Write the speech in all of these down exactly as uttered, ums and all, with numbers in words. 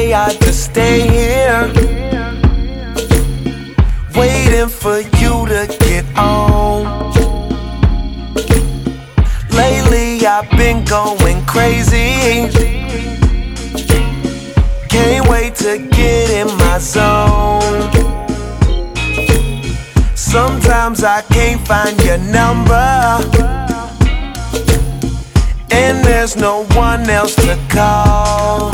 say I just stay here, waiting for you to get on. Lately I've been going crazy, can't wait to get in my zone. Sometimes I can't find your number, and there's no one else to call.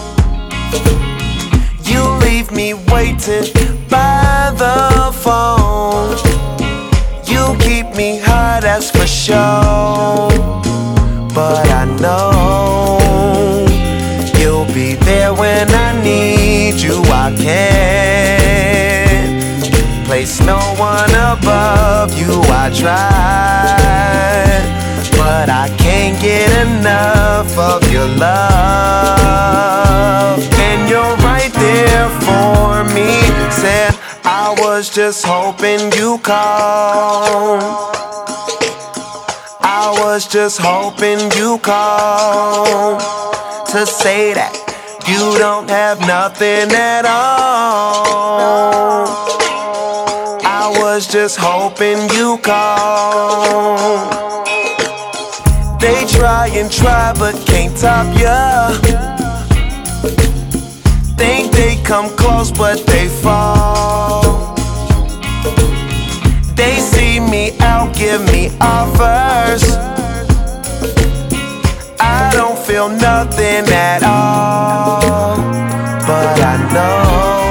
You leave me waiting by the phone. You keep me high, that's for sure. But I know you'll be there when I need you. I can't place no one above you. I tried, but I can't get enough of your love. And you're right there for me. Said I was just hoping you call. I was just hoping you call to say that you don't have nothing at all. I was just hoping you call. They try and try but can't top ya. Think they come close but they fall. They see me out, give me offers. I don't feel nothing at all. But I know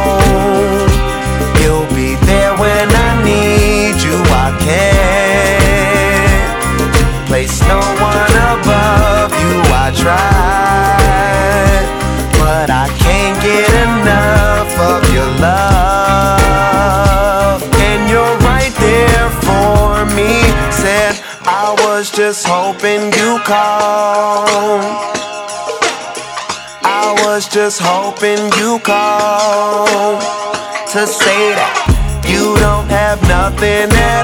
you'll be there when I need you. I can't place no one above you. I tried, but I can't get enough of your love. And you're right there for me. Said I was just hoping you call. I was just hoping you call to say that you don't have nothing at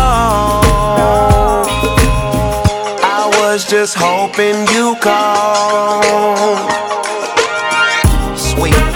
all. I was just hoping you call. Sweet.